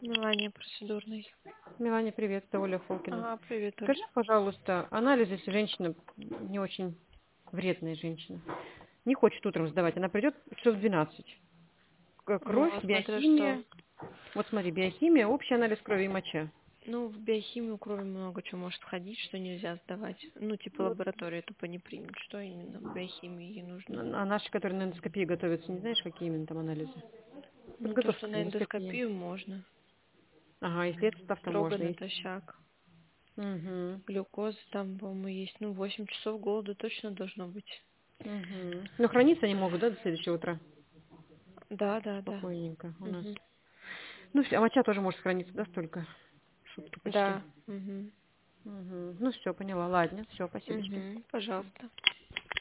Мелания процедурный. Милане, привет, это Оля Фолкина. Ага, привет, Оль. Скажи, пожалуйста, анализ, если женщина не очень вредная женщина, не хочет утром сдавать, она придет часов в 12. Ну, Кровь, а смотря что. биохимия. Вот смотри, биохимия, общий анализ крови и моча. Ну, в биохимию крови много чего может входить, что нельзя сдавать. Ну, типа Вот. лаборатория тупо не примет. Что именно в биохимии ей нужно? А наши, которые на эндоскопии готовятся, не знаешь, какие именно там анализы? Ну, то, Подготовка что к на эндоскопии. эндоскопию можно. Ага, если это состав, то Строго можно. Если... натощак. Угу. Глюкоза там, по-моему, есть. Ну, 8 часов голода точно должно быть. Угу. Но храниться они могут, да, до следующего утра? Да, да, да. Спокойненько у нас. Угу. Ну, все, а моча тоже может храниться, да, столько? Сутки почти. Да. Угу. Угу. Ну, все, поняла. Ладно, все, спасибочки. Угу. Пожалуйста.